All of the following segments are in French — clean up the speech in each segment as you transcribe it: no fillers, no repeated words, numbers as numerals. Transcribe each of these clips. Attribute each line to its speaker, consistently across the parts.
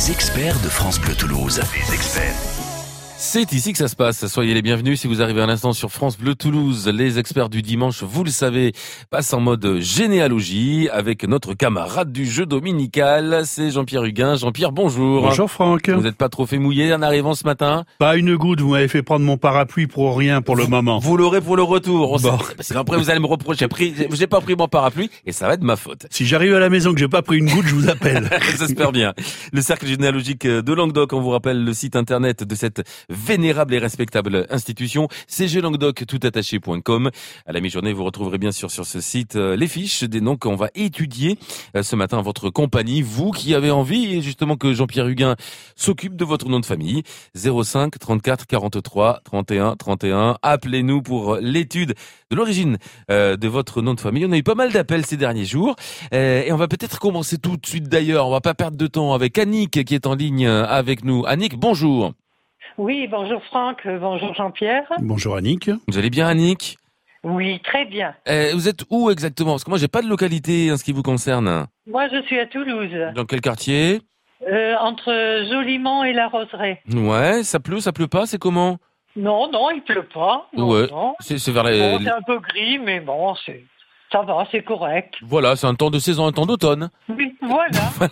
Speaker 1: Les experts de France Bleu Toulouse. Les experts.
Speaker 2: C'est ici que ça se passe. Soyez les bienvenus si vous arrivez à l'instant sur France Bleu Toulouse. Les experts du dimanche, vous le savez, passent en mode généalogie avec notre camarade du jeu dominical. C'est Jean-Pierre Huguin. Jean-Pierre, bonjour.
Speaker 3: Bonjour Franck.
Speaker 2: Vous n'êtes pas trop fait mouiller en arrivant ce matin?
Speaker 3: Pas une goutte, vous m'avez fait prendre mon parapluie pour rien pour le moment.
Speaker 2: Vous l'aurez pour le retour.
Speaker 3: Bon.
Speaker 2: Sinon après vous allez me reprocher, j'ai pas pris mon parapluie et ça va être ma faute.
Speaker 3: Si j'arrive à la maison que j'ai pas pris une goutte, je vous appelle.
Speaker 2: J'espère bien. Le cercle généalogique de Languedoc, on vous rappelle le site internet de cette vénérable et respectable institution, cglanguedoc.com. À la mi-journée, vous retrouverez bien sûr sur ce site les fiches des noms qu'on va étudier ce matin à votre compagnie. Vous qui avez envie justement que Jean-Pierre Huguin s'occupe de votre nom de famille. 05 34 43 31 31. Appelez-nous pour l'étude de l'origine de votre nom de famille. On a eu pas mal d'appels ces derniers jours et on va peut-être commencer tout de suite d'ailleurs. On va pas perdre de temps avec Annick qui est en ligne avec nous. Annick, bonjour.
Speaker 4: Oui, bonjour Franck, bonjour Jean-Pierre.
Speaker 3: Bonjour Annick.
Speaker 2: Vous allez bien Annick?
Speaker 4: Oui, très bien.
Speaker 2: Vous êtes où exactement? Parce que moi j'ai pas de localité en ce qui vous concerne.
Speaker 4: Moi je suis à Toulouse.
Speaker 2: Dans quel quartier?
Speaker 4: Entre Jolimont et La Roseraie.
Speaker 2: Ouais, ça pleut pas, c'est comment?
Speaker 4: Non, il pleut pas. Non,
Speaker 2: ouais,
Speaker 4: non.
Speaker 2: c'est vers
Speaker 4: Bon, c'est un peu gris, mais bon, ça va, c'est correct.
Speaker 2: Voilà, c'est un temps de saison, un temps d'automne.
Speaker 4: Oui, voilà.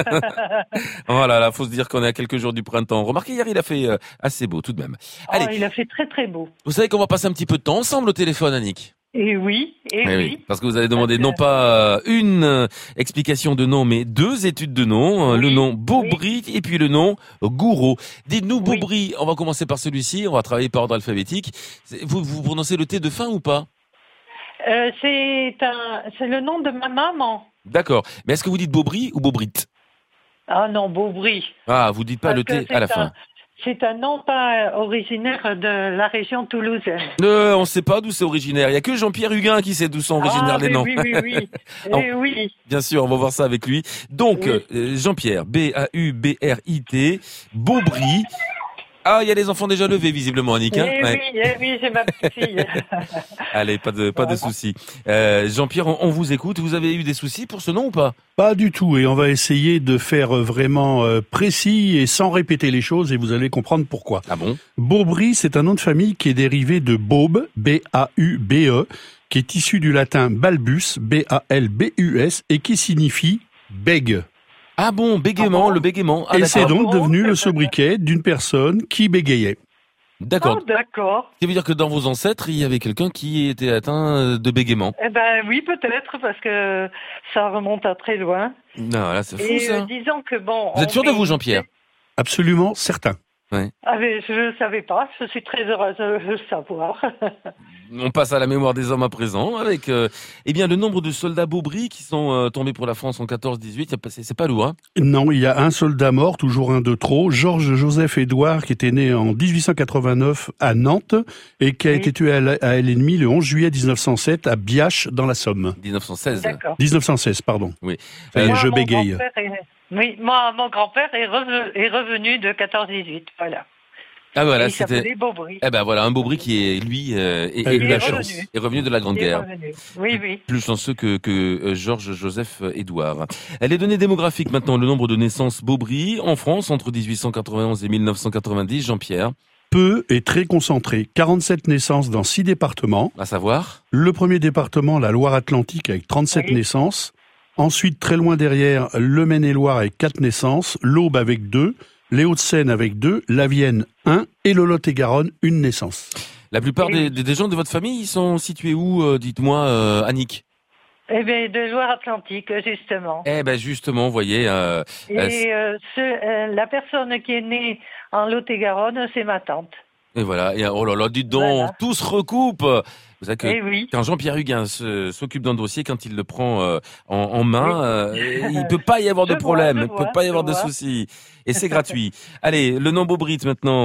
Speaker 2: Voilà, là, faut se dire qu'on est à quelques jours du printemps. Remarquez, hier, il a fait assez beau tout de même. Allez,
Speaker 4: Il a fait très très beau.
Speaker 2: vous savez qu'on va passer un petit peu de temps ensemble au téléphone, Annick.
Speaker 4: Et oui.
Speaker 2: Parce que vous avez demandé non pas une explication de nom, mais deux études de nom.
Speaker 4: Oui,
Speaker 2: le nom Beaubry et puis le nom Gouraud. Dites-nous,
Speaker 4: Oui.
Speaker 2: Beaubry, on va commencer par celui-ci, on va travailler par ordre alphabétique. Vous prononcez le T de fin ou pas?
Speaker 4: C'est le nom de ma maman.
Speaker 2: D'accord. Mais est-ce que vous dites Beaubry ou Beaubrit?
Speaker 4: Ah non, Beaubry.
Speaker 2: Ah, vous dites pas le
Speaker 4: Parce
Speaker 2: T
Speaker 4: que
Speaker 2: à la fin.
Speaker 4: C'est un nom pas originaire de la région toulousaine.
Speaker 2: On sait pas d'où c'est originaire. Il y a que Jean-Pierre Huguin qui sait d'où sont originaires les noms.
Speaker 4: Oui. Oui.
Speaker 2: Bien sûr, on va voir ça avec lui. Donc, Jean-Pierre, B-A-U-B-R-I-T, Beaubry. Ah, il y a les enfants déjà levés, visiblement, Annick. Hein
Speaker 4: Oui, c'est ma petite fille.
Speaker 2: Allez, pas de soucis. Jean-Pierre, on vous écoute. Vous avez eu des soucis pour ce nom ou pas?
Speaker 3: Pas du tout, et on va essayer de faire vraiment précis et sans répéter les choses, et vous allez comprendre pourquoi.
Speaker 2: Ah bon?
Speaker 3: Beaubry, c'est un nom de famille qui est dérivé de Baube, B-A-U-B-E, qui est issu du latin balbus, B-A-L-B-U-S, et qui signifie bègue.
Speaker 2: Ah bon, bégaiement, le bégaiement. Ah,
Speaker 3: Et c'est
Speaker 2: d'accord.
Speaker 3: donc devenu le sobriquet d'une personne qui bégayait.
Speaker 2: D'accord.
Speaker 4: Oh, d'accord.
Speaker 2: Ça veut dire que dans vos ancêtres, il y avait quelqu'un qui était atteint de bégaiement.
Speaker 4: Eh ben oui, peut-être, parce que ça remonte à très loin.
Speaker 2: Non, là, c'est fou,
Speaker 4: Et
Speaker 2: ça.
Speaker 4: disons que bon...
Speaker 2: Vous êtes sûr de vous, Jean-Pierre?
Speaker 3: Absolument certain.
Speaker 4: Ah mais je ne savais pas, je suis très heureuse de le savoir.
Speaker 2: On passe à la mémoire des hommes à présent avec le nombre de soldats Beaubry qui sont tombés pour la France en 14-18. C'est pas lourd, hein?
Speaker 3: Non, il y a un soldat mort, toujours un de trop, Georges Joseph Édouard, qui était né en 1889 à Nantes et qui a été tué à l'ennemi le 11 juillet 1907 à Biache dans la Somme.
Speaker 2: 1916.
Speaker 4: D'accord.
Speaker 3: 1916, pardon.
Speaker 2: Oui.
Speaker 3: Ça y est,
Speaker 4: Moi,
Speaker 3: je
Speaker 4: mon
Speaker 3: bégaye.
Speaker 4: mon grand-père est revenu de 14-18, voilà.
Speaker 2: Ah voilà,
Speaker 4: Il
Speaker 2: c'était.
Speaker 4: s'appelait Beaubry.
Speaker 2: Eh ben voilà, un Beaubry qui est lui est
Speaker 3: eu la
Speaker 2: revenu de la Grande
Speaker 4: Il est
Speaker 2: Guerre.
Speaker 4: revenu. Oui.
Speaker 2: Plus chanceux que Georges Joseph Édouard. Les données démographiques maintenant, le nombre de naissances Beaubry en France entre 1891 et 1990, Jean-Pierre.
Speaker 3: Peu et très concentré. 47 naissances dans 6 départements.
Speaker 2: À savoir?
Speaker 3: Le premier département, la Loire-Atlantique, avec 37
Speaker 4: Oui.
Speaker 3: naissances. Ensuite, très loin derrière, le Maine-et-Loire avec 4 naissances. L'Aube avec 2. Les Hauts-de-Seine avec 2. La Vienne, 1. Et le Lot-et-Garonne, 1 naissance.
Speaker 2: La plupart
Speaker 4: Et
Speaker 2: des gens de votre famille, ils sont situés où, dites-moi, Annick?
Speaker 4: Eh bien, de Loire-Atlantique, justement.
Speaker 2: Eh ben justement, vous voyez.
Speaker 4: La personne qui est née en Lot-et-Garonne, c'est ma tante.
Speaker 2: Et voilà. Et, oh là là, dites donc,
Speaker 4: Voilà.
Speaker 2: tout se recoupe. Vous savez que
Speaker 4: Eh oui.
Speaker 2: quand Jean-Pierre Huguin s'occupe d'un dossier, quand il le prend en main, il peut pas y avoir de problème, il peut pas y avoir de soucis. Et c'est gratuit. Allez, le nom Beaubry maintenant,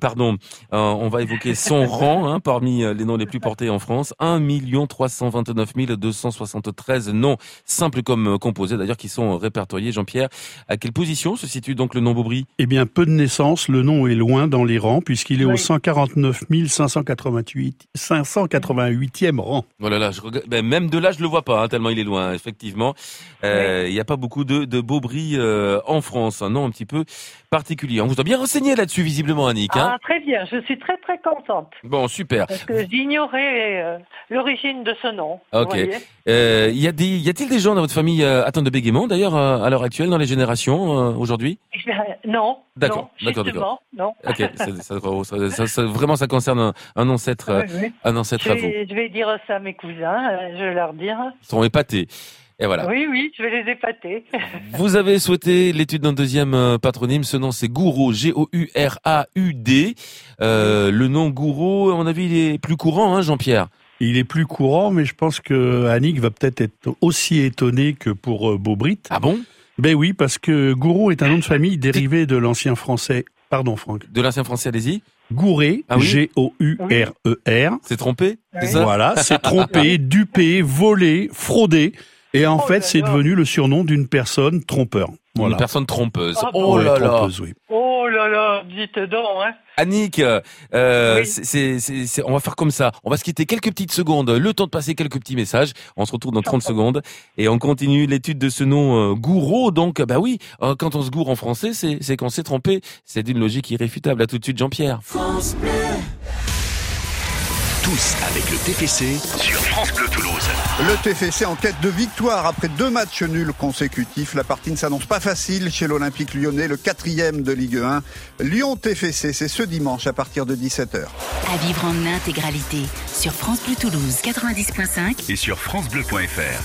Speaker 2: on va évoquer son rang parmi les noms les plus portés en France. 1 329 273 noms simples comme composés, d'ailleurs, qui sont répertoriés. Jean-Pierre, à quelle position se situe donc le nom Beaubry?
Speaker 3: Eh bien, peu de naissances. Le nom est loin dans les rangs, puisqu'il est au 149 588 88e rang.
Speaker 2: Oh là là, même de là, je le vois pas, tellement il est loin, effectivement. Il n'y a pas beaucoup de Beaubry en France, un nom un petit peu particulier. On vous a bien renseigné là-dessus, visiblement, Annick.
Speaker 4: Ah, très bien, je suis très très contente.
Speaker 2: Bon, super.
Speaker 4: Parce que j'ignorais l'origine de ce nom.
Speaker 2: Ok.
Speaker 4: Vous voyez.
Speaker 2: Y a-t-il des gens dans votre famille atteints de bégaiement, d'ailleurs, à l'heure actuelle, dans les générations, aujourd'hui?
Speaker 4: Non.
Speaker 2: D'accord,
Speaker 4: non,
Speaker 2: d'accord.
Speaker 4: justement, non.
Speaker 2: Ok, vraiment, ça concerne un ancêtre,
Speaker 4: Oui.
Speaker 2: un ancêtre à vous.
Speaker 4: Je vais dire ça à mes cousins, je vais leur dire.
Speaker 2: Ils sont épatés. Et voilà.
Speaker 4: Oui, je vais les épater.
Speaker 2: Vous avez souhaité l'étude d'un deuxième patronyme. Ce nom, c'est Gouraud, G-O-U-R-A-U-D. Le nom Gouraud, à mon avis, il est plus courant, Jean-Pierre.
Speaker 3: Il est plus courant, mais je pense que Annick va peut-être être aussi étonnée que pour Beaubry.
Speaker 2: Ah bon?
Speaker 3: Ben oui, parce que Gouraud est un nom de famille dérivé de l'ancien français. Pardon, Franck.
Speaker 2: De l'ancien français, allez-y.
Speaker 3: Gouret,
Speaker 2: Ah oui?
Speaker 3: G-O-U-R-E-R.
Speaker 2: C'est trompé? C'est ça?
Speaker 3: Voilà, c'est trompé, dupé, volé, fraudé. Et en fait, c'est
Speaker 4: là.
Speaker 3: devenu le surnom d'une personne trompeur. Voilà.
Speaker 2: Une personne trompeuse.
Speaker 4: Ah
Speaker 2: Oh
Speaker 3: Ouais,
Speaker 2: là là.
Speaker 3: trompeuse, oui.
Speaker 4: Oh là là, dites donc, hein.
Speaker 2: Annick,
Speaker 4: Oui.
Speaker 2: on va faire comme ça. On va se quitter quelques petites secondes, le temps de passer quelques petits messages. On se retrouve dans 30 secondes et on continue l'étude de ce nom Gouraud. Donc, bah oui, quand on se gourre en français, c'est qu'on s'est trompé. C'est d'une logique irréfutable. À tout de suite, Jean-Pierre.
Speaker 1: Tous avec le TFC sur France Bleu Toulouse.
Speaker 5: Le TFC en quête de victoire après 2 matchs nuls consécutifs. La partie ne s'annonce pas facile chez l'Olympique Lyonnais, le 4e de Ligue 1. Lyon-TFC, c'est ce dimanche à partir de 17h.
Speaker 6: À vivre en intégralité sur France Bleu Toulouse 90.5
Speaker 1: Et sur francebleu.fr.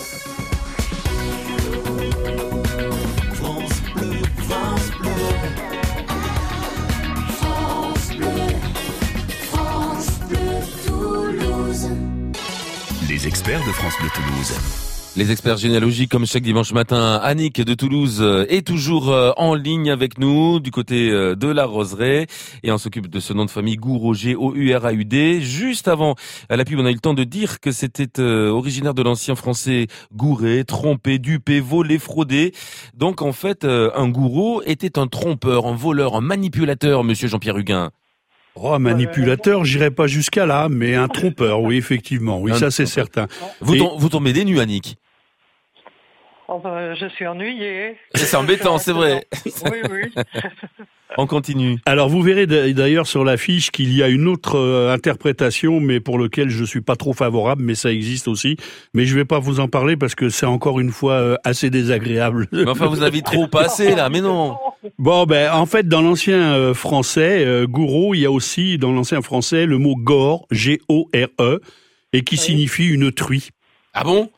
Speaker 1: Les experts de France Bleu Toulouse.
Speaker 2: Les experts généalogiques, comme chaque dimanche matin, Annick de Toulouse est toujours en ligne avec nous du côté de la Roseraie et on s'occupe de ce nom de famille Gouraud, G-O-U-R-A-U-D. Juste avant la pub, on a eu le temps de dire que c'était originaire de l'ancien français gouré, trompé, dupé, volé, fraudé. Donc en fait, un gouraud était un trompeur, un voleur, un manipulateur, monsieur Jean-Pierre Huguin.
Speaker 3: Oh, un manipulateur, j'irai pas jusqu'à là, mais un trompeur, oui, effectivement. Oui, ça c'est certain.
Speaker 2: Vous tombez des nues, Annick.
Speaker 4: Oh, je suis ennuyée.
Speaker 2: C'est embêtant, c'est vrai.
Speaker 4: Oui.
Speaker 2: On continue.
Speaker 3: Alors vous verrez d'ailleurs sur l'affiche qu'il y a une autre interprétation, mais pour lequel je suis pas trop favorable, mais ça existe aussi. Mais je vais pas vous en parler parce que c'est encore une fois assez désagréable.
Speaker 2: Mais enfin, vous avez trop passé là, mais non.
Speaker 3: Bon, ben en fait, dans l'ancien français, Gouraud, il y a aussi dans l'ancien français le mot gore, G-O-R-E, et qui signifie une truie.
Speaker 2: Ah bon?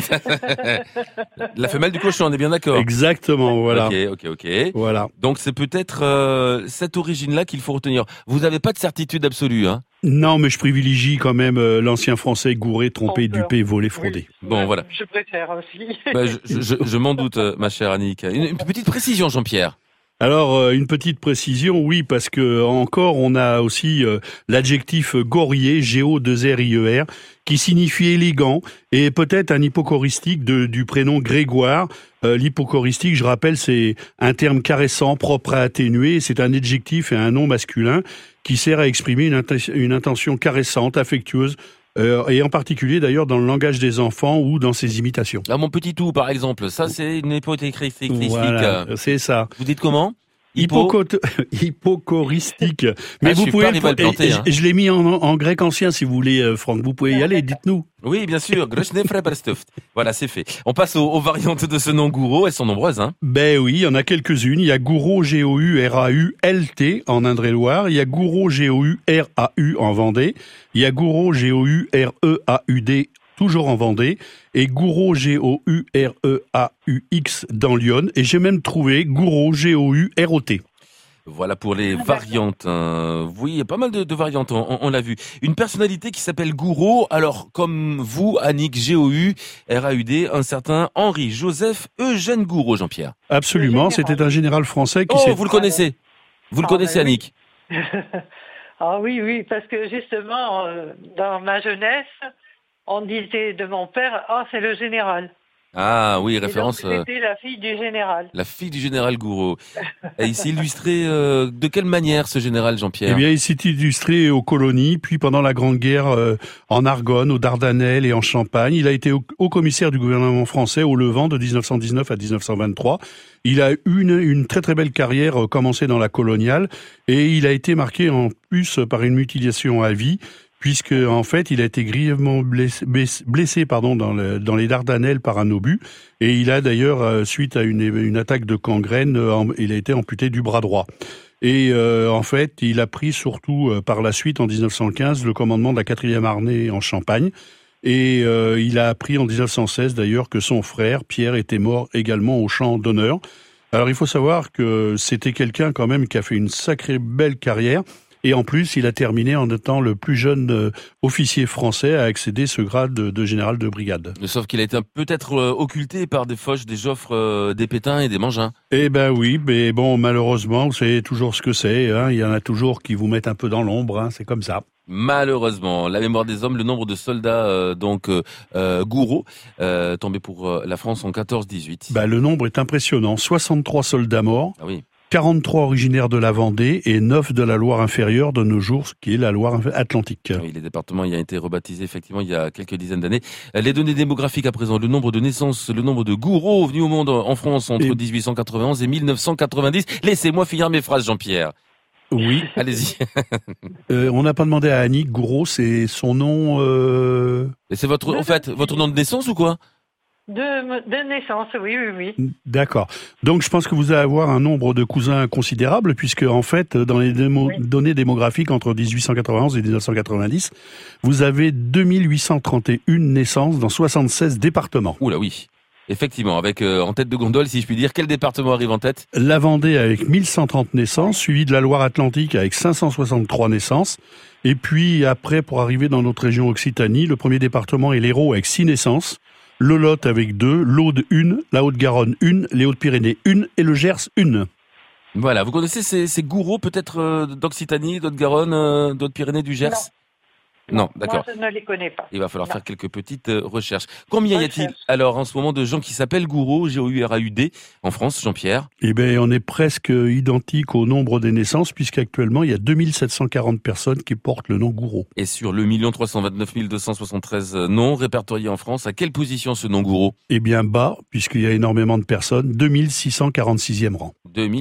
Speaker 2: La femelle du cochon, on est bien d'accord.
Speaker 3: Exactement, voilà.
Speaker 2: Ok.
Speaker 3: Voilà.
Speaker 2: Donc c'est peut-être cette origine-là qu'il faut retenir. Vous n'avez pas de certitude absolue, hein?
Speaker 3: Non, mais je privilégie quand même l'ancien français gouré, trompé,
Speaker 4: Trompeur.
Speaker 3: dupé, volé, fraudé.
Speaker 4: Oui.
Speaker 2: Bon, voilà.
Speaker 4: Je préfère aussi.
Speaker 2: Bah, je m'en doute, ma chère Annick. Une petite précision, Jean-Pierre.
Speaker 3: Alors, une petite précision, oui, parce que encore, on a aussi l'adjectif gorier, G-O-2-R-I-E-R, qui signifie élégant, et peut-être un hypocoristique du prénom Grégoire. L'hypocoristique, je rappelle, c'est un terme caressant, propre à atténuer, c'est un adjectif et un nom masculin qui sert à exprimer une intention caressante, affectueuse, et en particulier d'ailleurs dans le langage des enfants ou dans ses imitations.
Speaker 2: Là, mon petit tout, par exemple, ça c'est une hypocritique.
Speaker 3: Voilà, c'est ça.
Speaker 2: Vous dites comment?
Speaker 3: Hypocoristique. Mais
Speaker 2: Ah,
Speaker 3: vous
Speaker 2: je
Speaker 3: pouvez,
Speaker 2: suis pas arrivé à le planter, hein.
Speaker 3: je l'ai mis en grec ancien si vous voulez, Franck. Vous pouvez y aller, dites-nous.
Speaker 2: Oui, bien sûr. Voilà, c'est fait. On passe aux variantes de ce nom Gouraud. Elles sont nombreuses, hein.
Speaker 3: Ben oui, il y en a quelques-unes. Il y a Gouraud, G-O-U-R-A-U-L-T en Indre-et-Loire. Il y a Gouraud, G-O-U-R-A-U en Vendée. Il y a Gouraud, G-O-U-R-E-A-U-D toujours en Vendée, et Gouraud, G-O-U-R-E-A-U-X dans Lyon, et j'ai même trouvé Gouraud, G-O-U-R-O-T.
Speaker 2: Voilà pour les variantes. Oui, il y a pas mal de variantes, on l'a vu. Une personnalité qui s'appelle Gouraud, alors comme vous, Annick, G-O-U-R-A-U-D, un certain Henri-Joseph Eugène Gouraud, Jean-Pierre.
Speaker 3: Absolument, c'était un général français qui
Speaker 2: vous le connaissez? Vous le connaissez,
Speaker 4: ben oui.
Speaker 2: Annick?
Speaker 4: Ah oui, parce que justement, dans ma jeunesse, on disait de mon père, c'est le général.
Speaker 2: Ah oui,
Speaker 4: Et donc,
Speaker 2: référence
Speaker 4: c'était la fille du général.
Speaker 2: la fille du général Gouraud. Et il s'est illustré de quelle manière ce général
Speaker 3: Eh
Speaker 2: Jean-Pierre?
Speaker 3: bien, il s'est illustré aux colonies, puis pendant la Grande Guerre en Argonne, aux Dardanelles et en Champagne. Il a été haut commissaire du gouvernement français au Levant de 1919 à 1923. Il a eu une très très belle carrière commencée dans la coloniale et il a été marqué en plus par une mutilation à vie, puisque en fait il a été grièvement blessé dans les Dardanelles par un obus, et il a d'ailleurs suite à une attaque de gangrène, il a été amputé du bras droit. Et en fait, il a pris surtout par la suite en 1915 le commandement de la 4e armée en Champagne. Et il a appris en 1916 d'ailleurs que son frère Pierre était mort également au champ d'honneur. Alors il faut savoir que c'était quelqu'un quand même qui a fait une sacrée belle carrière. Et en plus, il a terminé en étant le plus jeune officier français à accéder ce grade de général de brigade.
Speaker 2: Sauf qu'il a été peut-être occulté par des Foch, des Joffre, des Pétain et des Mangin.
Speaker 3: Eh ben oui, mais bon, malheureusement, c'est toujours ce que c'est. Hein. Il y en a toujours qui vous mettent un peu dans l'ombre, hein. C'est comme ça.
Speaker 2: Malheureusement, la mémoire des hommes, le nombre de soldats Gouraud tombés pour la France en 14-18.
Speaker 3: Le nombre est impressionnant. 63 soldats morts.
Speaker 2: Ah oui.
Speaker 3: 43 originaires de la Vendée et 9 de la Loire inférieure de nos jours, ce qui est la Loire atlantique.
Speaker 2: Oui, les départements y a été rebaptisé effectivement il y a quelques dizaines d'années. Les données démographiques à présent, le nombre de naissances, le nombre de Gouraud venus au monde en France entre 1891 et 1990. Laissez-moi finir mes phrases, Jean-Pierre.
Speaker 3: Oui.
Speaker 2: Allez-y.
Speaker 3: On n'a pas demandé à Annick. Gouraud, c'est son nom...
Speaker 2: Et c'est votre nom de naissance ou quoi?
Speaker 4: De naissance, oui.
Speaker 3: D'accord. Donc je pense que vous allez avoir un nombre de cousins considérable, puisque en fait, dans les données démographiques entre 1891 et 1990, vous avez 2831 naissances dans 76 départements.
Speaker 2: Oula oui. Effectivement, avec en tête de gondole, si je puis dire, quel département arrive en tête?
Speaker 3: La Vendée avec 1130 naissances, suivi de la Loire-Atlantique avec 563 naissances. Et puis après, pour arriver dans notre région Occitanie, le premier département est l'Hérault avec 6 naissances. Le Lot avec 2, l'Aude 1, la Haute-Garonne 1, les Hautes-Pyrénées 1 et le Gers 1.
Speaker 2: Voilà, vous connaissez ces Gouraud peut-être d'Occitanie, d'Haute-Garonne, d'Haute-Pyrénées, du Gers? Non, d'accord.
Speaker 4: Moi, je ne les connais pas.
Speaker 2: Il va falloir faire quelques petites recherches. Combien y a-t-il alors en ce moment de gens qui s'appellent Gouraud, G-O-U-R-A-U-D, en France, Jean-Pierre?
Speaker 3: Eh bien, on est presque identique au nombre des naissances, puisqu'actuellement, il y a 2740 personnes qui portent le nom Gouraud.
Speaker 2: Et sur le 1 329 273 noms répertoriés en France, à quelle position ce nom Gouraud?
Speaker 3: Eh bien, bas, puisqu'il y a énormément de personnes, 2646e rang.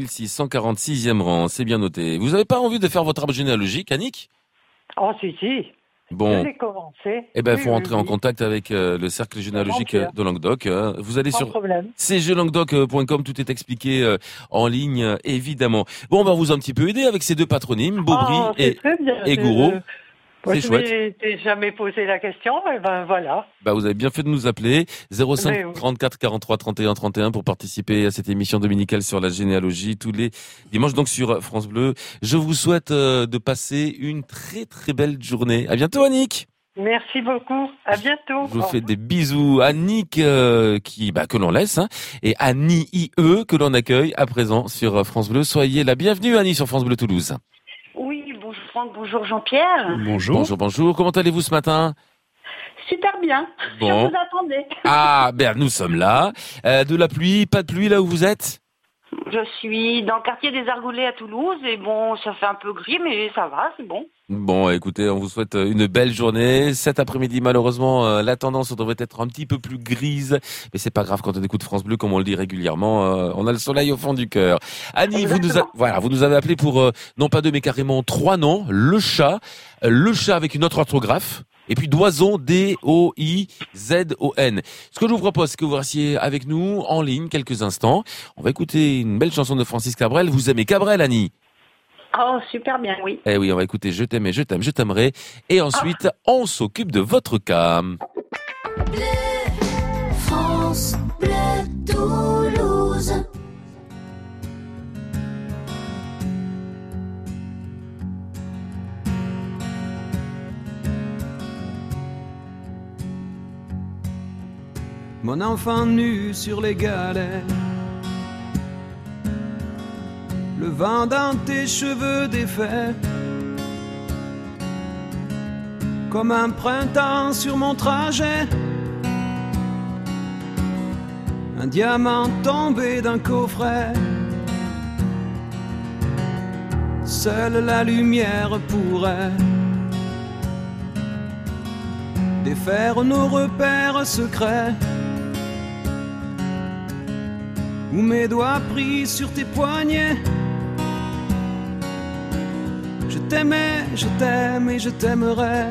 Speaker 2: 2646e rang, c'est bien noté. Vous n'avez pas envie de faire votre arbre généalogique, Annick?
Speaker 4: Oh, si.
Speaker 2: Bon.
Speaker 4: Je l'ai commencé.
Speaker 2: Eh ben, faut entrer en contact avec le cercle généalogique de Languedoc. Vous allez sur cglanguedoc.com, tout est expliqué en ligne, évidemment. Bon, on va vous un petit peu aider avec ces deux patronymes, Beaubry et Gouraud. C'est chouette.
Speaker 4: Je t'ai jamais posé la question, et ben voilà.
Speaker 2: Vous avez bien fait de nous appeler. 05 34 43 31 31 pour participer à cette émission dominicale sur la généalogie tous les dimanches, donc sur France Bleu. Je vous souhaite de passer une très très belle journée. À bientôt, Annick.
Speaker 4: Merci beaucoup. À bientôt.
Speaker 2: Je vous fais des bisous. Annick, que l'on laisse, hein, et Annie IE, que l'on accueille à présent sur France Bleu. Soyez la bienvenue, Annie, sur France Bleu Toulouse.
Speaker 7: Oui, bonjour Franck, bonjour Jean-Pierre.
Speaker 3: Bonjour.
Speaker 2: Bonjour. Comment allez-vous ce matin?
Speaker 7: Super bien.
Speaker 2: Bon.
Speaker 7: Je vous attendais.
Speaker 2: Ah, nous sommes là. De la pluie, pas de pluie là où vous êtes?
Speaker 7: Je suis dans le quartier des Argoulets à Toulouse et bon, ça fait un peu gris, mais ça va, c'est bon.
Speaker 2: Bon, écoutez, on vous souhaite une belle journée. Cet après-midi, malheureusement, la tendance devrait être un petit peu plus grise, mais c'est pas grave quand on écoute France Bleu, comme on le dit régulièrement, on a le soleil au fond du cœur. Annie, vous nous avez appelé pour non pas deux, mais carrément 3 noms. Le chat avec une autre orthographe. Et puis Doison, D-O-I-Z-O-N. Ce que je vous propose, c'est que vous restiez avec nous en ligne quelques instants. On va écouter une belle chanson de Francis Cabrel. Vous aimez Cabrel, Annie?
Speaker 7: Oh, super bien, oui.
Speaker 2: Eh oui, on va écouter Je t'aime et je t'aime, je t'aimerai. Et ensuite, on s'occupe de votre cas.
Speaker 8: Bleu, France Bleu Toulouse.
Speaker 9: Mon enfant nu sur les galets, le vent dans tes cheveux défaits, comme un printemps sur mon trajet, un diamant tombé d'un coffret. Seule la lumière pourrait défaire nos repères secrets. Où mes doigts pris sur tes poignets. Je t'aimais, je t'aime et je t'aimerai.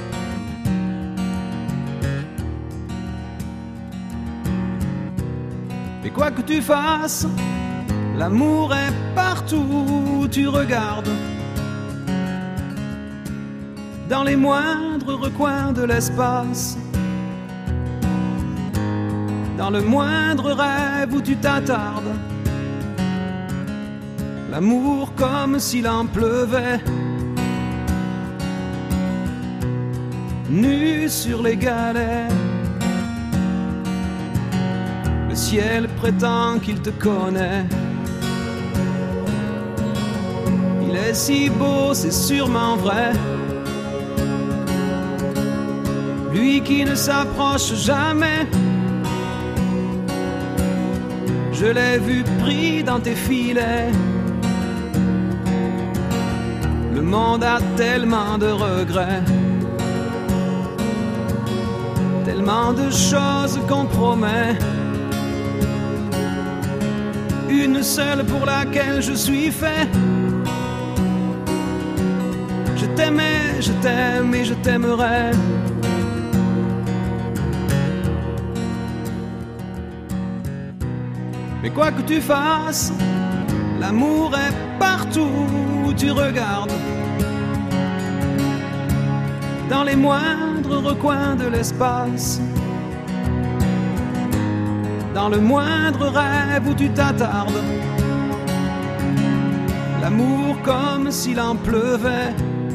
Speaker 9: Mais quoi que tu fasses, l'amour est partout où tu regardes. Dans les moindres recoins de l'espace. Dans le moindre rêve où tu t'attardes. L'amour comme s'il en pleuvait. Nu sur les galets. Le ciel prétend qu'il te connaît. Il est si beau, c'est sûrement vrai. Lui qui ne s'approche jamais. Je l'ai vu pris dans tes filets. Le monde a tellement de regrets. Tellement de choses qu'on promet. Une seule pour laquelle je suis fait. Je t'aimais, je t'aime et je t'aimerai. Mais quoi que tu fasses, l'amour est partout où tu regardes. Dans les moindres recoins de l'espace. Dans le moindre rêve où tu t'attardes. L'amour comme s'il en pleuvait.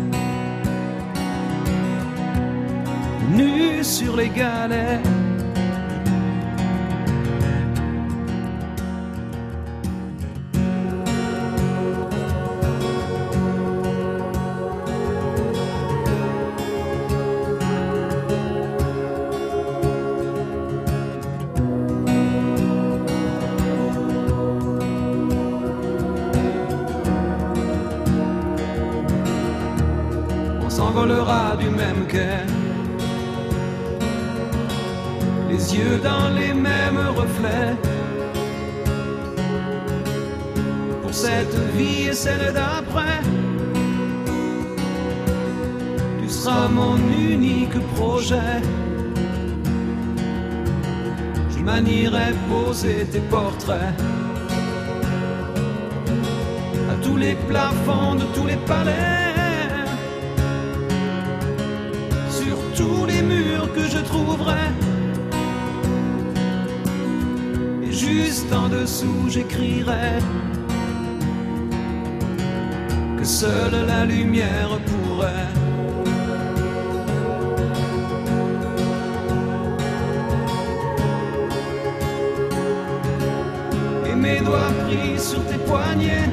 Speaker 9: Nu sur les galets. S'envolera du même quai. Les yeux dans les mêmes reflets. Pour cette vie et celle d'après. Tu seras mon unique projet. Je manierai poser tes portraits. À tous les plafonds de tous les palais. Tous les murs que je trouverai. Et juste en dessous j'écrirai que seule la lumière pourrait et mes doigts pris sur tes poignets.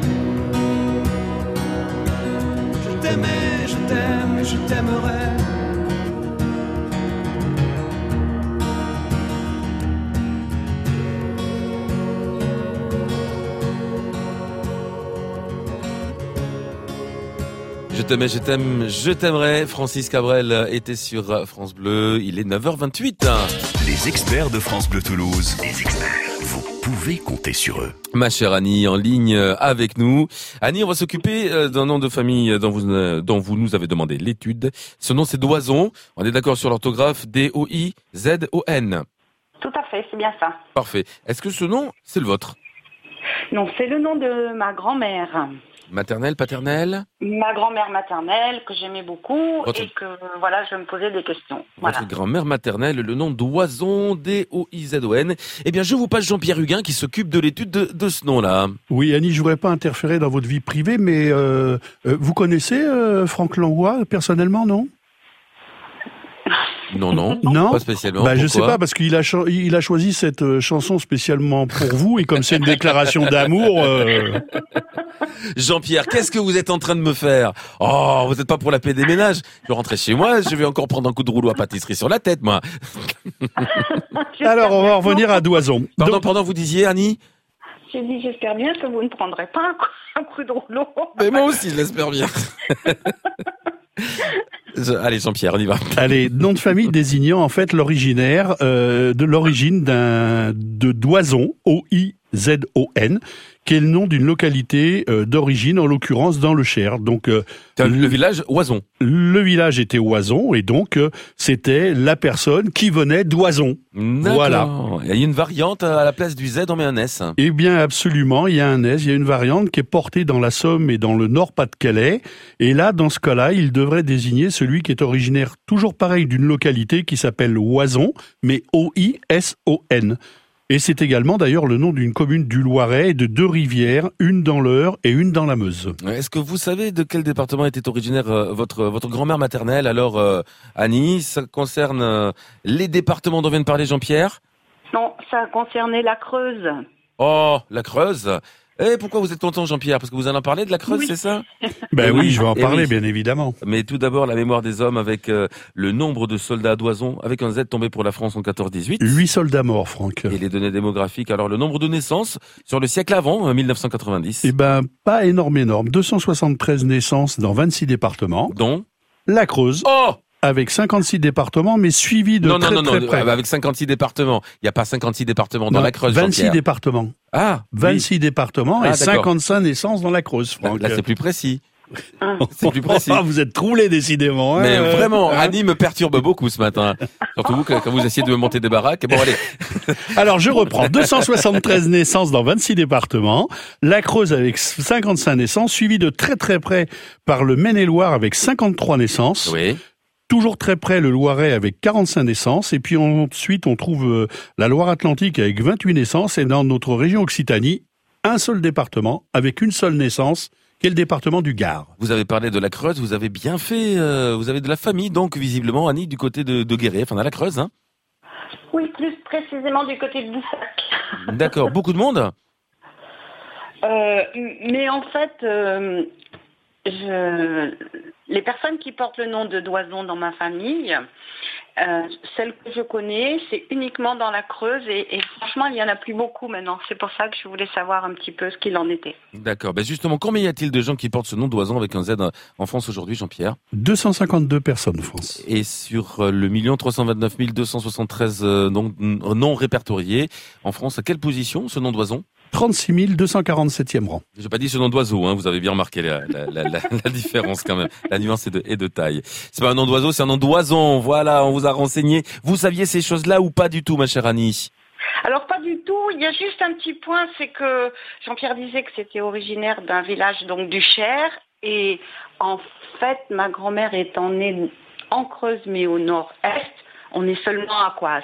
Speaker 9: Je t'aimais, je t'aime et je t'aimerai.
Speaker 2: Je t'aimais, je t'aime, je t'aimerai. Francis Cabrel était sur France Bleu. Il est 9h28.
Speaker 1: Les experts de France Bleu Toulouse. Les experts. Vous pouvez compter sur eux.
Speaker 2: Ma chère Annie, en ligne avec nous. Annie, on va s'occuper d'un nom de famille dont vous nous avez demandé l'étude. Ce nom, c'est Doizon. On est d'accord sur l'orthographe. D-O-I-Z-O-N.
Speaker 7: Tout à fait, c'est bien ça.
Speaker 2: Parfait. Est-ce que ce nom, c'est le vôtre?
Speaker 7: Non, c'est le nom de ma grand-mère.
Speaker 2: Maternelle, paternelle?
Speaker 7: Ma grand-mère maternelle, que j'aimais beaucoup, et que, voilà, je me posais des questions. Voilà.
Speaker 2: Votre grand-mère maternelle, le nom Doizon, D-O-I-Z-O-N. Eh bien, je vous passe Jean-Pierre Huguin qui s'occupe de l'étude de ce nom-là.
Speaker 3: Oui, Annie, je voudrais pas interférer dans votre vie privée, mais vous connaissez Franck Langlois personnellement, non?
Speaker 2: Non,
Speaker 3: Non.
Speaker 2: pas spécialement.
Speaker 3: Bah, je sais
Speaker 2: Pourquoi
Speaker 3: pas, parce qu'il a choisi cette chanson spécialement pour vous, et comme c'est une déclaration d'amour,
Speaker 2: Jean-Pierre, qu'est-ce que vous êtes en train de me faire? Oh, vous n'êtes pas pour la paix des ménages. Je vais rentrer chez moi, je vais encore prendre un coup de rouleau à pâtisserie sur la tête, moi.
Speaker 3: alors on va revenir à Doison.
Speaker 2: Pardon, vous disiez, Annie?
Speaker 7: J'ai dit, j'espère bien que vous ne prendrez pas un coup de rouleau.
Speaker 2: Mais moi aussi, je l'espère bien. Allez, Jean-Pierre, on y va.
Speaker 3: Allez, nom de famille désignant en fait l'originaire de l'origine de Doison, O-I-Z-O-N, qui est le nom d'une localité d'origine, en l'occurrence dans le Cher. Donc
Speaker 2: Le village Oison.
Speaker 3: le village était Oison, et donc c'était la personne qui venait d'Oison.
Speaker 2: D'accord.
Speaker 3: Voilà.
Speaker 2: Il y a une variante, à la place du Z, on met un S.
Speaker 3: Eh bien, absolument, il y a un S, il y a une variante qui est portée dans la Somme et dans le Nord-Pas-de-Calais. Et là, dans ce cas-là, il devrait désigner celui qui est originaire, toujours pareil, d'une localité qui s'appelle Oison, mais O-I-S-O-N. Et c'est également d'ailleurs le nom d'une commune du Loiret et de 2 rivières, une dans l'Eure et une dans la Meuse.
Speaker 2: Est-ce que vous savez de quel département était originaire votre grand-mère maternelle? Alors, Annie, ça concerne les départements dont vient de parler Jean-Pierre?
Speaker 7: Non, ça concernait la Creuse.
Speaker 2: Oh, la Creuse. Et pourquoi vous êtes content, Jean-Pierre? Parce que vous en avez parlé de la Creuse,
Speaker 7: Oui.
Speaker 2: c'est ça?
Speaker 3: Ben oui, je vais en
Speaker 2: Eh
Speaker 3: parler,
Speaker 2: oui.
Speaker 3: bien évidemment.
Speaker 2: Mais tout d'abord, la mémoire des hommes avec le nombre de soldats d'Oison, avec un Z tombé pour la France en 14-18.
Speaker 3: 8 soldats morts, Franck.
Speaker 2: Et les données démographiques. Alors, le nombre de naissances sur le siècle avant, 1990.
Speaker 3: Eh ben, pas énorme. 273 naissances dans 26 départements.
Speaker 2: Dont?
Speaker 3: La Creuse,
Speaker 2: Oh!
Speaker 3: avec 56 départements, mais suivi de
Speaker 2: Non,
Speaker 3: très près.
Speaker 2: avec 56 départements. Il n'y a pas 56 départements dans
Speaker 3: Non,
Speaker 2: la Creuse,
Speaker 3: 26
Speaker 2: Jean-Pierre.
Speaker 3: départements.
Speaker 2: Ah,
Speaker 3: 26 départements
Speaker 2: Ah,
Speaker 3: et
Speaker 2: d'accord.
Speaker 3: 55 naissances dans la Creuse,
Speaker 2: oui.
Speaker 3: Franck.
Speaker 2: Là, c'est plus précis. C'est plus précis.
Speaker 3: Ah, vous êtes troublé décidément.
Speaker 2: Mais
Speaker 3: hein,
Speaker 2: vraiment,
Speaker 3: hein.
Speaker 2: Annie me perturbe beaucoup ce matin. Surtout vous, quand vous essayez de me monter des baraques. Bon, allez.
Speaker 3: Alors, je reprends. 273 naissances dans 26 départements. La Creuse avec 55 naissances, suivi de très près par le Maine-et-Loire avec 53 naissances.
Speaker 2: Oui.
Speaker 3: Toujours très près, le Loiret avec 45 naissances. Et puis ensuite, on trouve la Loire-Atlantique avec 28 naissances. Et dans notre région Occitanie, un seul département avec une seule naissance, qui est le département du Gard.
Speaker 2: Vous avez parlé de la Creuse, vous avez bien fait, vous avez de la famille, donc visiblement, Annie, du côté de Guéret, enfin, dans la Creuse, hein.
Speaker 7: Oui, plus précisément du côté de Boussac.
Speaker 2: D'accord. Beaucoup de monde?
Speaker 7: Mais en fait, les personnes qui portent le nom de Doison dans ma famille, celles que je connais, c'est uniquement dans la Creuse et franchement, il n'y en a plus beaucoup maintenant. C'est pour ça que je voulais savoir un petit peu ce qu'il en était.
Speaker 2: D'accord. Ben justement, combien y a-t-il de gens qui portent ce nom d'Oison avec un Z en France aujourd'hui, Jean-Pierre?
Speaker 3: 252 personnes, France.
Speaker 2: Et sur le 1 329 273 noms répertoriés en France, à quelle position ce nom d'Oison?
Speaker 3: 36 247e rang.
Speaker 2: J'ai pas dit ce nom d'oiseau, hein. Vous avez bien remarqué la différence quand même. La nuance est de taille. C'est pas un nom d'oiseau, c'est un nom d'oison. Voilà, on vous a renseigné. Vous saviez ces choses-là ou pas du tout, ma chère Annie?
Speaker 7: Alors pas du tout, il y a juste un petit point, c'est que Jean-Pierre disait que c'était originaire d'un village donc du Cher et en fait ma grand-mère étant née en Creuse mais au nord-est, on est seulement à quoi,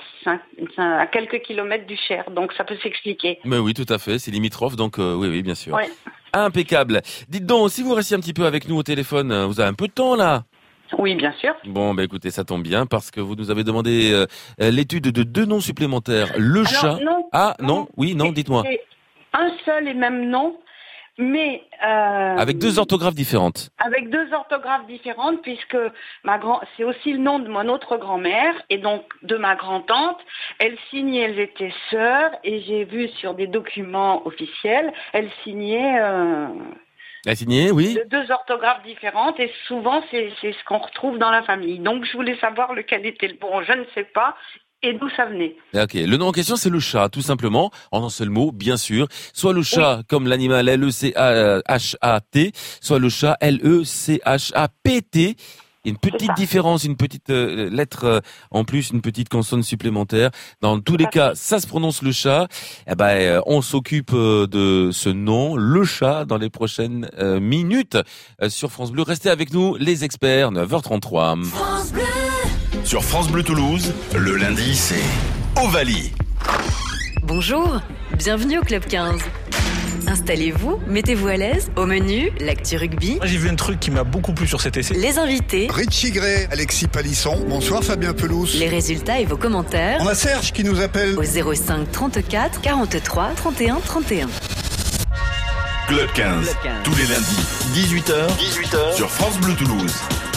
Speaker 7: à quelques kilomètres du Cher, donc ça peut s'expliquer.
Speaker 2: Mais oui, tout à fait, c'est limitrophe, donc oui, bien sûr.
Speaker 7: Ouais.
Speaker 2: Impeccable. Dites donc, si vous restiez un petit peu avec nous au téléphone, vous avez un peu de temps là?
Speaker 7: Oui, bien sûr.
Speaker 2: Bon, bah écoutez, ça tombe bien parce que vous nous avez demandé l'étude de 2 noms supplémentaires. Le
Speaker 7: Alors,
Speaker 2: chat.
Speaker 7: non,
Speaker 2: Ah non, oui, non, dites-moi.
Speaker 7: C'est un seul et même nom, mais
Speaker 2: Avec 2 orthographes différentes.
Speaker 7: avec 2 orthographes différentes, puisque c'est aussi le nom de mon autre grand-mère et donc de ma grand-tante. Elles signaient, elles étaient sœurs, et j'ai vu sur des documents officiels, elles signaient
Speaker 2: La signée, oui.
Speaker 7: de 2 orthographes différentes, et souvent c'est ce qu'on retrouve dans la famille. Donc je voulais savoir lequel était le bon, je ne sais pas. Et d'où ça venait?
Speaker 2: Ok, le nom en question c'est le chat, tout simplement, en un seul mot, bien sûr. Soit le chat comme l'animal L-E-C-H-A-T, soit le chat L-E-C-H-A-P-T. Il y a une petite différence, une petite lettre en plus, une petite consonne supplémentaire. Dans tous les cas, ça se prononce le chat. Eh ben, on s'occupe de ce nom, le chat, dans les prochaines minutes sur France Bleu. Restez avec nous, les experts, 9h33.
Speaker 8: France Bleu.
Speaker 1: Sur France Bleu Toulouse, le lundi, c'est Ovalie.
Speaker 10: Bonjour, bienvenue au Club 15. Installez-vous, mettez-vous à l'aise. Au menu, l'actu rugby.
Speaker 11: Moi, j'ai vu un truc qui m'a beaucoup plu sur cet essai.
Speaker 10: Les invités.
Speaker 5: Richie Gray, Alexis Palisson. Bonsoir Fabien Pelouse.
Speaker 10: Les résultats et vos commentaires.
Speaker 5: On a Serge qui nous appelle
Speaker 10: au 05 34 43 31 31.
Speaker 1: Club 15, tous les lundis, 18h sur France Bleu Toulouse.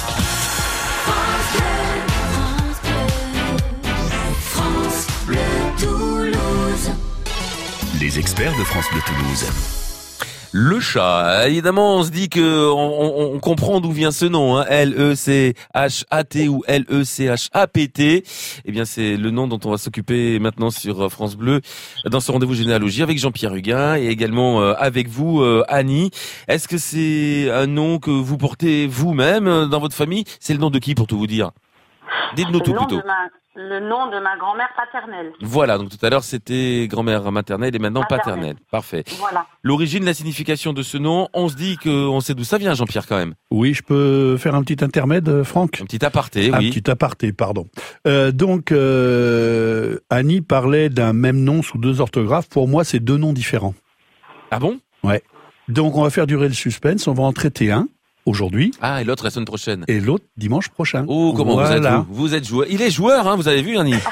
Speaker 8: France Bleu Toulouse.
Speaker 1: Les experts de France Bleu Toulouse.
Speaker 2: Le chat, évidemment, on se dit que on comprend d'où vient ce nom, hein. L-E-C-H-A-T ou L-E-C-H-A-P-T. Eh bien, c'est le nom dont on va s'occuper maintenant sur France Bleu dans ce rendez-vous généalogie avec Jean-Pierre Huguin et également avec vous, Annie. Est-ce que c'est un nom que vous portez vous-même dans votre famille? C'est le nom de qui, pour tout vous dire? Dites-nous tout plutôt.
Speaker 7: Le nom de ma grand-mère paternelle.
Speaker 2: Voilà, donc tout à l'heure c'était grand-mère maternelle et maintenant paternelle. Parfait.
Speaker 7: Voilà.
Speaker 2: L'origine, la signification de ce nom, on se dit qu'on sait d'où ça vient, Jean-Pierre, quand même.
Speaker 3: Oui, je peux faire un petit intermède, Franck?
Speaker 2: Un petit aparté, oui.
Speaker 3: Un petit aparté, pardon. Donc, Annie parlait d'un même nom sous deux orthographes. Pour moi, c'est deux noms différents.
Speaker 2: Ah bon?
Speaker 3: Ouais. Donc, on va faire durer le suspense. On va en traiter un aujourd'hui.
Speaker 2: Ah, et l'autre la semaine prochaine.
Speaker 3: Et l'autre dimanche prochain.
Speaker 2: Oh, comment
Speaker 3: voilà.
Speaker 2: Vous êtes joueur. Il est joueur, hein, vous avez vu, Annie.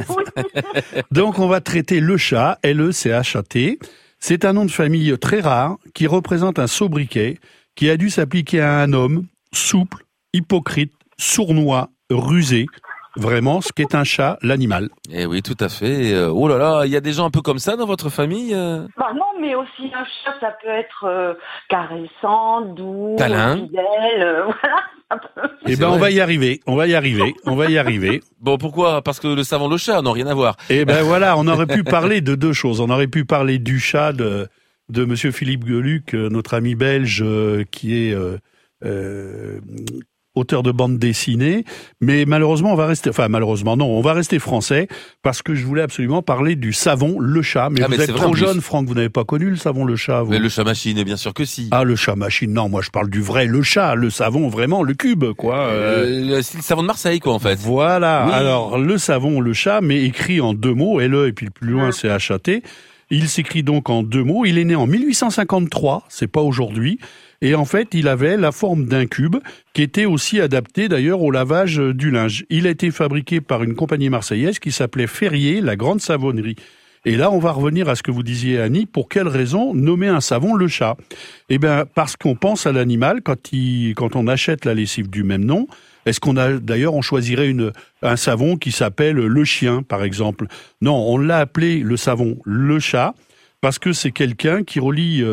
Speaker 3: Donc, on va traiter le chat, L-E-C-H-A-T. C'est un nom de famille très rare qui représente un sobriquet qui a dû s'appliquer à un homme souple, hypocrite, sournois, rusé. Vraiment, ce qu'est un chat, l'animal.
Speaker 2: Eh oui, tout à fait. Oh là là, il y a des gens un peu comme ça dans votre famille
Speaker 7: Bah non, mais aussi un chat, ça peut être caressant, doux,
Speaker 2: câlin,
Speaker 7: fidèle, voilà.
Speaker 3: Eh ben, on va y arriver. On va y arriver.
Speaker 2: Bon, pourquoi? Parce que le savon, le chat, n'ont rien à voir.
Speaker 3: Eh ben voilà, on aurait pu parler de deux choses. On aurait pu parler du chat de Monsieur Philippe Geluc, notre ami belge, qui est auteur de bande dessinée, mais malheureusement on va rester français parce que je voulais absolument parler du savon le chat. Mais vous êtes trop jeune, Franck, vous n'avez pas connu le savon le chat, vous?
Speaker 2: Mais le chat machine, bien sûr que si.
Speaker 3: Ah, le chat machine, non, moi je parle du vrai le chat, le savon vraiment, le cube, quoi.
Speaker 2: Le savon de Marseille, quoi, en fait.
Speaker 3: Voilà.
Speaker 2: Oui.
Speaker 3: Alors le savon le chat, mais écrit en deux mots, L-E et puis le plus loin c'est H-A-T. Il s'écrit donc en deux mots. Il est né en 1853, c'est pas aujourd'hui. Et en fait, il avait la forme d'un cube qui était aussi adapté d'ailleurs au lavage du linge. Il a été fabriqué par une compagnie marseillaise qui s'appelait Ferrier, la Grande Savonnerie. Et là, on va revenir à ce que vous disiez, Annie. Pour quelle raison nommer un savon le chat? Eh bien, parce qu'on pense à l'animal quand on achète la lessive du même nom. Est-ce on choisirait un savon qui s'appelle le chien, par exemple? Non, on l'a appelé le savon le chat. Parce que c'est quelqu'un qui relie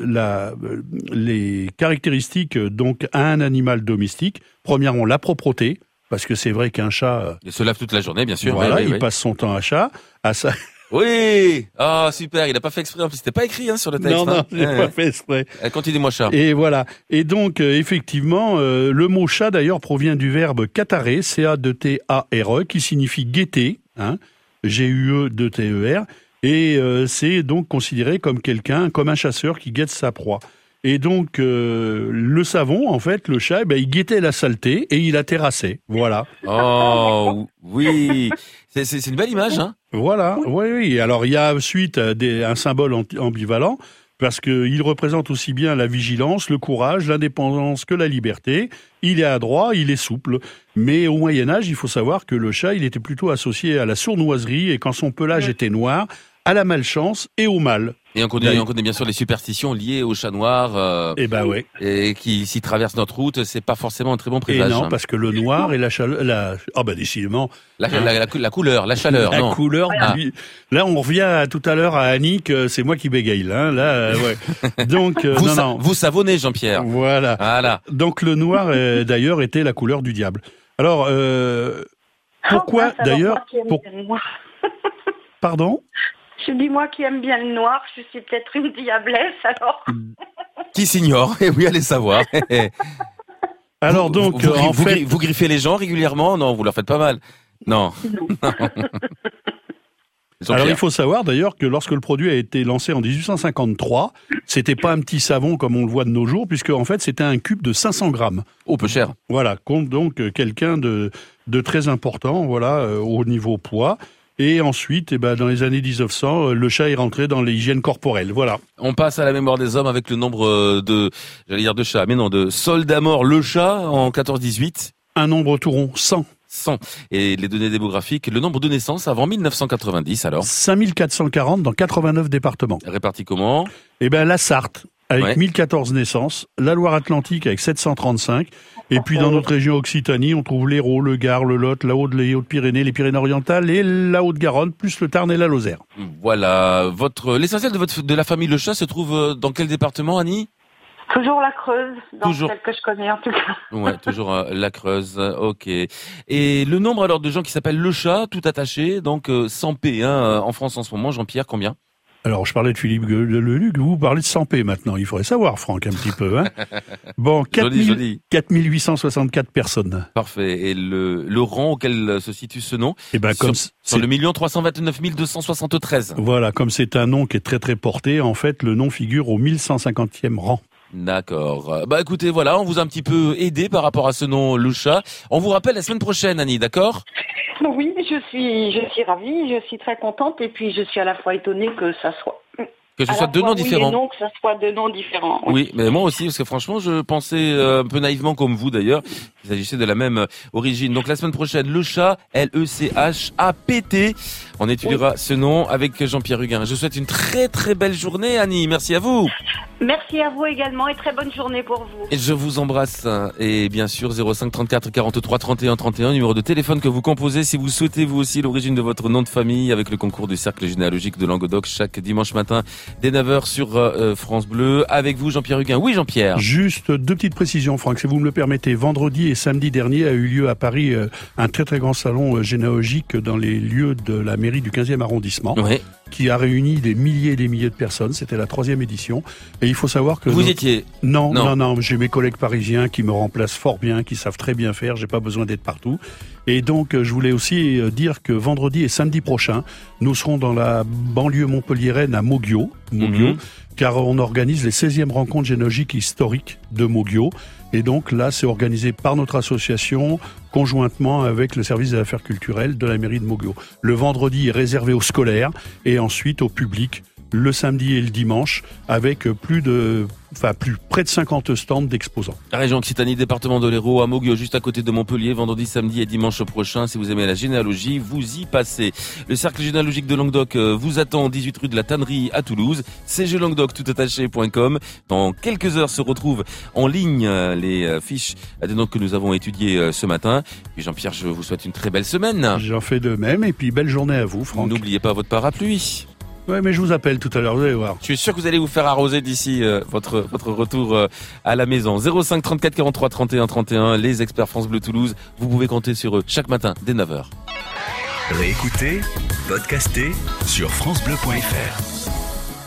Speaker 3: les caractéristiques donc à un animal domestique. Premièrement, la propreté, parce que c'est vrai qu'un chat...
Speaker 2: Il se lave toute la journée, bien sûr.
Speaker 3: Voilà,
Speaker 2: oui,
Speaker 3: il passe son temps à ça.
Speaker 2: Oui. Ah, super. Il n'a pas fait exprès. En plus, c'était pas écrit sur le texte.
Speaker 3: Non, il n'a pas fait exprès.
Speaker 2: Continue-moi, chat.
Speaker 3: Et voilà. Et donc, effectivement, le mot chat, d'ailleurs, provient du verbe catare, C-A-T-A-R-E, qui signifie guetter, G-U-E-T-E-R. Et c'est donc considéré comme un chasseur qui guette sa proie. Et donc, le savon, en fait, le chat, il guettait la saleté et il la terrassait. Voilà.
Speaker 2: Oh, oui. C'est une belle image, hein.
Speaker 3: Voilà, oui. Alors, il y a ensuite un symbole ambivalent, parce qu'il représente aussi bien la vigilance, le courage, l'indépendance que la liberté. Il est adroit, il est souple. Mais au Moyen-Âge, il faut savoir que le chat, il était plutôt associé à la sournoiserie et quand son pelage était noir, à la malchance et au mal.
Speaker 2: Et on connaît bien sûr les superstitions liées au chat noir.
Speaker 3: Oui.
Speaker 2: Et qui, s'il traverse notre route, c'est pas forcément un très bon présage.
Speaker 3: Et non, parce que le noir et la chaleur, décidément.
Speaker 2: La couleur, la chaleur,
Speaker 3: la
Speaker 2: non.
Speaker 3: Couleur. Là, on revient tout à l'heure à Annick, c'est moi qui bégaye, là. Ouais. Donc,
Speaker 2: vous savonnez, Jean-Pierre.
Speaker 3: Voilà. Donc, le noir, d'ailleurs, était la couleur du diable. Alors, pourquoi, d'ailleurs, Pardon?
Speaker 7: Je dis, moi qui aime bien le noir, je suis peut-être une diablesse, alors.
Speaker 2: Qui s'ignore, et oui, allez savoir.
Speaker 3: Alors donc,
Speaker 2: vous griffez les gens régulièrement? Non, vous leur faites pas mal. Non.
Speaker 3: Alors il faut savoir d'ailleurs que lorsque le produit a été lancé en 1853, c'était pas un petit savon comme on le voit de nos jours, puisque en fait c'était un cube de 500 grammes.
Speaker 2: Oh, peu cher.
Speaker 3: Voilà, compte donc quelqu'un de très important, au niveau poids. Et ensuite, dans les années 1900, le chat est rentré dans l'hygiène corporelle. Voilà.
Speaker 2: On passe à la mémoire des hommes avec le nombre de chats, mais non, de soldats morts. Le chat en 14-18.
Speaker 3: Un nombre tout rond, 100.
Speaker 2: 100. Et les données démographiques, le nombre de naissances avant 1990 alors
Speaker 3: 5440 dans 89 départements.
Speaker 2: Répartis comment?
Speaker 3: La Sarthe avec 1014 naissances, la Loire-Atlantique avec 735, et puis dans notre région Occitanie, on trouve l'Hérault, le Gard, le Lot, les Hautes-Pyrénées, les Pyrénées-Orientales et la Haute-Garonne, plus le Tarn et la Lozère.
Speaker 2: Voilà. L'essentiel de la famille Le Chat se trouve dans quel département, Annie?
Speaker 7: Toujours la Creuse, celle que je connais en tout cas.
Speaker 2: Ouais, toujours la Creuse, ok. Et le nombre alors de gens qui s'appellent Le Chat, tout attaché, donc sans P, en France en ce moment, Jean-Pierre, combien?
Speaker 3: Alors, je parlais de Philippe Leluc, vous parlez de 100 P maintenant. Il faudrait savoir, Franck, un petit peu. Bon, 4864 personnes.
Speaker 2: Parfait. Et le rang auquel se situe ce nom? Sur le 1 329 273.
Speaker 3: Voilà, comme c'est un nom qui est très très porté, en fait, le nom figure au 1150e rang.
Speaker 2: D'accord. Écoutez, voilà, on vous a un petit peu aidé par rapport à ce nom, Le Chat. On vous rappelle la semaine prochaine, Annie, d'accord?
Speaker 7: Oui, je suis ravie, je suis très contente et puis je suis à la fois étonnée que ça soit...
Speaker 2: Que ce soit deux noms différents.
Speaker 7: Que ça soit deux noms différents.
Speaker 2: Oui, mais moi aussi, parce que franchement, je pensais un peu naïvement comme vous d'ailleurs, qu'il s'agissait de la même origine. Donc la semaine prochaine, Le Chat, L-E-C-H-A-P-T. On étudiera ce nom avec Jean-Pierre Huguin. Je vous souhaite une très très belle journée, Annie. Merci à vous.
Speaker 7: Merci à vous également et très bonne journée pour vous.
Speaker 2: Et je vous embrasse. Et bien sûr, 05 34 43 31 31, numéro de téléphone que vous composez si vous souhaitez vous aussi l'origine de votre nom de famille avec le concours du Cercle généalogique de Languedoc chaque dimanche matin dès 9h sur France Bleu. Avec vous, Jean-Pierre Huguin. Oui, Jean-Pierre.
Speaker 3: Juste deux petites précisions, Franck, si vous me le permettez. Vendredi et samedi dernier a eu lieu à Paris un très très grand salon généalogique dans les lieux de la mairie du 15e arrondissement.
Speaker 2: Oui.
Speaker 3: Qui a réuni des milliers et des milliers de personnes. C'était la 3e édition. Et il faut savoir que...
Speaker 2: Vous étiez...
Speaker 3: Non. J'ai mes collègues parisiens qui me remplacent fort bien, qui savent très bien faire. J'ai pas besoin d'être partout. Et donc, je voulais aussi dire que vendredi et samedi prochain, nous serons dans la banlieue montpelliéraine à Moguio, car on organise les 16e rencontres généalogiques historiques de Moguio. Et donc là, c'est organisé par notre association, conjointement avec le service des affaires culturelles de la mairie de Moguio. Le vendredi est réservé aux scolaires et ensuite au public, le samedi et le dimanche, avec près de 50 stands d'exposants.
Speaker 2: La région Occitanie, département de l'Hérault, à Moguio, juste à côté de Montpellier, vendredi, samedi et dimanche prochain. Si vous aimez la généalogie, vous y passez. Le cercle généalogique de Languedoc vous attend 18 rue de la Tannerie à Toulouse. cglanguedoc toutattaché.com. Dans quelques heures se retrouvent en ligne les fiches des noms que nous avons étudiées ce matin. Et Jean-Pierre, je vous souhaite une très belle semaine.
Speaker 3: J'en fais de même et puis belle journée à vous, Franck.
Speaker 2: N'oubliez pas votre parapluie.
Speaker 3: Ouais, mais je vous appelle tout à l'heure, vous allez voir.
Speaker 2: Je suis sûr que vous allez vous faire arroser d'ici votre retour à la maison. 05 34 43 31 31, les experts France Bleu Toulouse, vous pouvez compter sur eux chaque matin dès 9h.
Speaker 1: Réécoutez, podcastez sur francebleu.fr.